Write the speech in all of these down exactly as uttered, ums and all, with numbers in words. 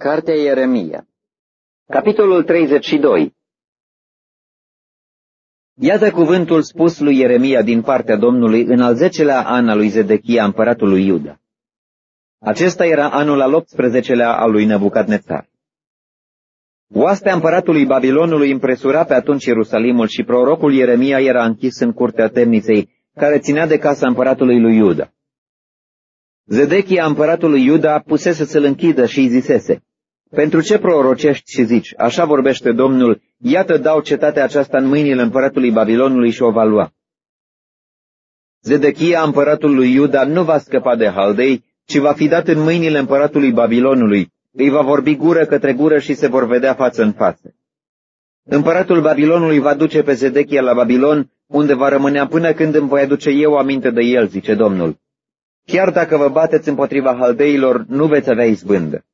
Cartea Ieremia, capitolul treizeci și doi. Iată cuvântul spus lui Ieremia din partea Domnului în al zecelea an al lui Zedechia, împăratul lui Iuda. Acesta era anul al optsprezecelea al lui Nebucadnețar. Oastea împăratului Babilonului împresura pe atunci Ierusalimul și prorocul Ieremia era închis în curtea temniței, care ținea de casa împăratului lui Iuda. Zedechia, împăratul lui Iuda, pusese să-l închidă și îi zisese: pentru ce prorocești și zici, așa vorbește Domnul, iată dau cetatea aceasta în mâinile împăratului Babilonului și o va lua. Zedechia, împăratul lui Iuda, nu va scăpa de haldei, ci va fi dat în mâinile împăratului Babilonului, îi va vorbi gură către gură și se vor vedea față în față. Împăratul Babilonului va duce pe Zedechia la Babilon, unde va rămânea până când îmi voi aduce eu aminte de el, zice Domnul. Chiar dacă vă bateți împotriva haldeilor, nu veți avea izbândă.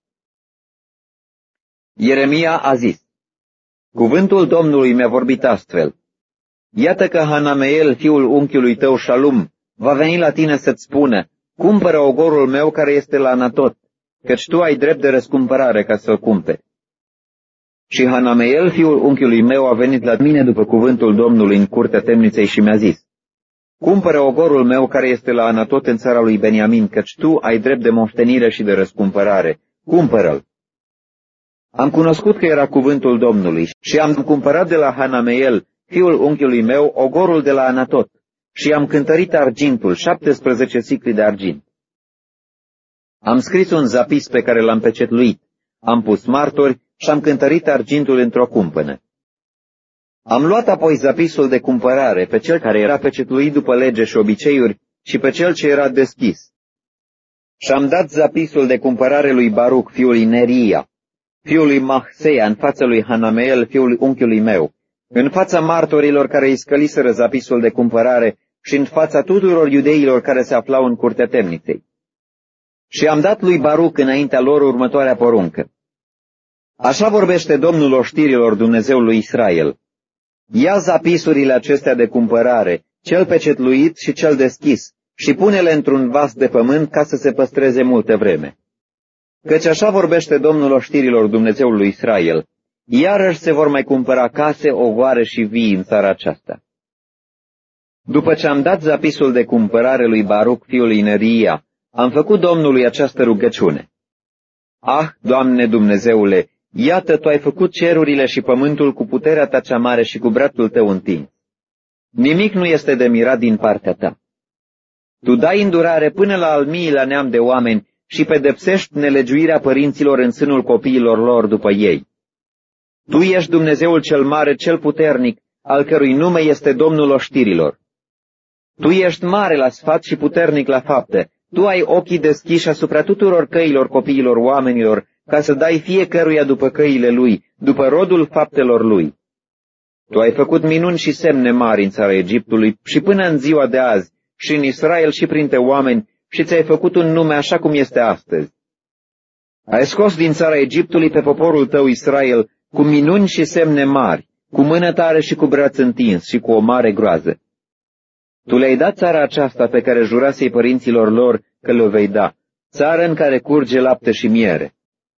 Ieremia a zis: cuvântul Domnului mi-a vorbit astfel: iată că Hanameel, fiul unchiului tău Shalum, va veni la tine să-ți spună: cumpără ogorul meu care este la Anatot, căci tu ai drept de răscumpărare ca să o cumperi. Și Hanameel, fiul unchiului meu, a venit la mine după cuvântul Domnului în curtea temniței și mi-a zis: cumpără ogorul meu care este la Anatot în țara lui Beniamin, căci tu ai drept de moștenire și de răscumpărare. Cumpără-l. Am cunoscut că era cuvântul Domnului și am cumpărat de la Hanameel, fiul unchiului meu, ogorul de la Anatot și am cântărit argintul, șaptesprezece sicli de argint. Am scris un zapis pe care l-am pecetluit, am pus martori și am cântărit argintul într-o cumpănă. Am luat apoi zapisul de cumpărare, pe cel care era pecetluit după lege și obiceiuri și pe cel ce era deschis. Și am dat zapisul de cumpărare lui Baruc, fiul Neria, fiul lui Mahseia, în fața lui Hanameel, fiul unchiului meu, în fața martorilor care îi scăliseră zapisul de cumpărare și în fața tuturor iudeilor care se aflau în curtea temniței. Și am dat lui Baruc înaintea lor următoarea poruncă: așa vorbește Domnul oștirilor, Dumnezeul lui Israel: ia zapisurile acestea de cumpărare, cel pecetluit și cel deschis, și pune-le într-un vas de pământ ca să se păstreze multă vreme. Căci așa vorbește Domnul oștirilor, Dumnezeul lui Israel: iarăși se vor mai cumpăra case, ogoare și vii în țara aceasta. După ce am dat zapisul de cumpărare lui Baruc, fiul lui Neria, am făcut Domnului această rugăciune: ah, Doamne Dumnezeule, iată, Tu ai făcut cerurile și pământul cu puterea Ta cea mare și cu brațul Tău întins. Nimic nu este de mirat din partea Ta. Tu dai îndurare până la al miilea neam de oameni și pedepsești nelegiuirea părinților în sânul copiilor lor după ei. Tu ești Dumnezeul cel mare, cel puternic, al cărui nume este Domnul oștirilor. Tu ești mare la sfat și puternic la fapte. Tu ai ochii deschiși asupra tuturor căilor copiilor oamenilor, ca să dai fiecăruia după căile lui, după rodul faptelor lui. Tu ai făcut minuni și semne mari în țara Egiptului și până în ziua de azi, și în Israel și printre oameni, și ți-ai făcut un nume așa cum este astăzi. Ai scos din țara Egiptului pe poporul tău Israel cu minuni și semne mari, cu mână tare și cu braț întins și cu o mare groază. Tu le-ai dat țara aceasta pe care jurasei părinților lor că le-o vei da, țară în care curge lapte și miere.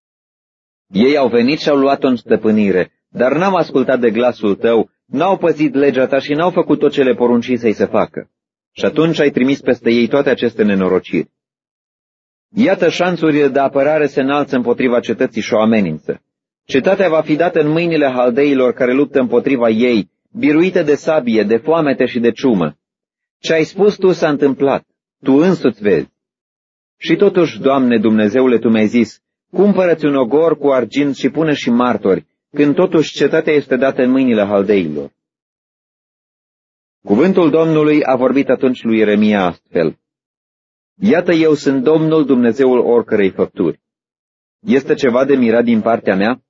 Ei au venit și au luat-o în stăpânire, dar n-au ascultat de glasul tău, n-au păzit legea ta și n-au făcut tot ce le poruncisei să facă. Și atunci ai trimis peste ei toate aceste nenorociri. Iată, șanțurile de apărare se înalță împotriva cetății și o amenință. Cetatea va fi dată în mâinile haldeilor care luptă împotriva ei, biruită de sabie, de foamete și de ciumă. Ce ai spus tu s-a întâmplat, tu însuți vezi. Și totuși, Doamne Dumnezeule, Tu mi-ai zis: cumpără-ți un ogor cu argint și pune și martori, când totuși cetatea este dată în mâinile haldeilor. Cuvântul Domnului a vorbit atunci lui Ieremia astfel: iată, eu sunt Domnul, Dumnezeul oricărei făpturi. Este ceva de mirat din partea mea?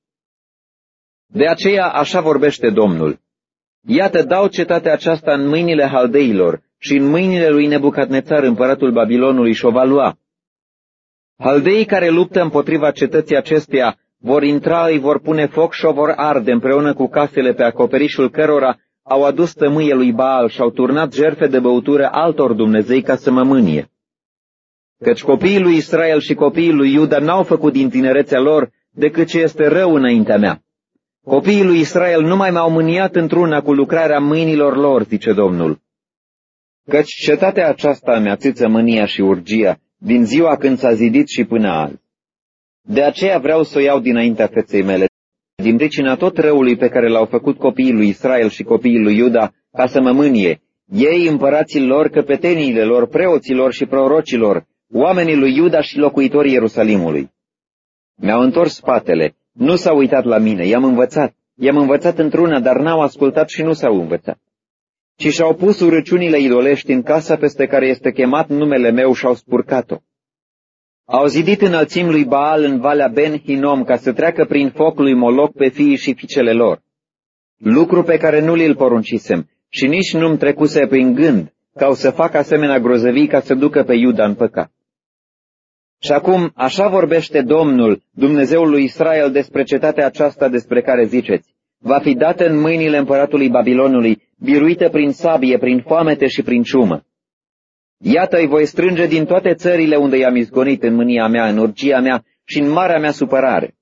De aceea așa vorbește Domnul: iată, dau cetatea aceasta în mâinile haldeilor și în mâinile lui Nebucadnețar, împăratul Babilonului, și o va lua. Haldeii care luptă împotriva cetății acesteia vor intra, îi vor pune foc și o vor arde împreună cu casele pe acoperișul cărora au adus tămâie lui Baal și au turnat jertfe de băutură altor dumnezei ca să mă mânie. Căci copiii lui Israel și copiii lui Iuda n-au făcut din tinerețea lor decât ce este rău înaintea mea. Copiii lui Israel nu mai m-au mâniat într-una cu lucrarea mâinilor lor, zice Domnul. Căci cetatea aceasta mi-ațâță mânia și urgia, din ziua când s-a zidit și până azi. De aceea vreau să o iau dinaintea feței mele, din pricina tot răului pe care l-au făcut copiii lui Israel și copiii lui Iuda, ca să mă mânie, ei, împărații lor, căpeteniile lor, preoților și prorocilor, oamenii lui Iuda și locuitorii Ierusalimului. Mi-au întors spatele, nu s-au uitat la mine, i-am învățat, i-am învățat într-una, dar n-au ascultat și nu s-au învățat. Ci și-au pus urăciunile idolești în casa peste care este chemat numele meu și-au spurcat-o. Au zidit înălțimi lui Baal în valea Ben-Hinom ca să treacă prin foc lui Moloc pe fiii și fiicele lor. Lucru pe care nu li-l poruncisem și nici nu-mi trecuse prin gând, ca o să fac asemenea grozăvii ca să ducă pe Iuda în păcat. Și acum, așa vorbește Domnul, Dumnezeul lui Israel, despre cetatea aceasta despre care ziceți: va fi dată în mâinile împăratului Babilonului, biruită prin sabie, prin foamete și prin ciumă. Iată, îi voi strânge din toate țările unde i-am izgonit în mânia mea, în urgia mea și în marea mea supărare.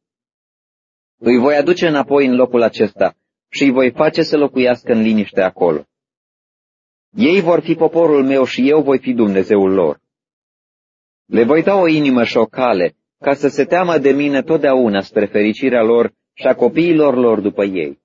Îi voi aduce înapoi în locul acesta și îi voi face să locuiască în liniște acolo. Ei vor fi poporul meu și eu voi fi Dumnezeul lor. Le voi da o inimă și o cale, ca să se teamă de mine totdeauna spre fericirea lor și a copiilor lor după ei.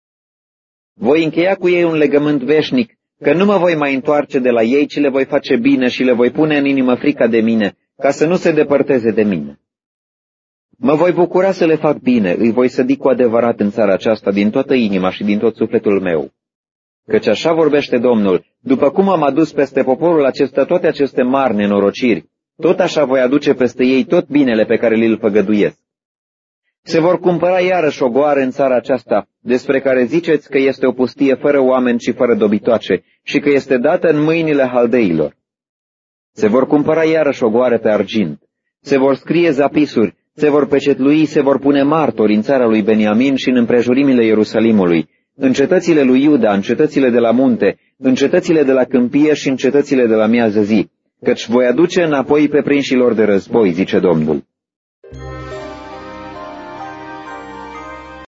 Voi încheia cu ei un legământ veșnic, că nu mă voi mai întoarce de la ei, ci le voi face bine și le voi pune în inimă frica de mine, ca să nu se depărteze de mine. Mă voi bucura să le fac bine, îi voi sădi cu adevărat în țara aceasta din toată inima și din tot sufletul meu. Căci așa vorbește Domnul, după cum am adus peste poporul acesta toate aceste mari nenorociri, tot așa voi aduce peste ei tot binele pe care li-l făgăduiesc. Se vor cumpăra iarăși ogoare în țara aceasta, despre care ziceți că este o pustie fără oameni și fără dobitoace și că este dată în mâinile haldeilor. Se vor cumpăra iarăși ogoare pe argint, se vor scrie zapisuri, se vor pecetlui, se vor pune martori în țara lui Beniamin și în împrejurimile Ierusalimului, în cetățile lui Iuda, în cetățile de la munte, în cetățile de la câmpie și în cetățile de la miază zi, căci voi aduce înapoi pe prinșilor de război, zice Domnul.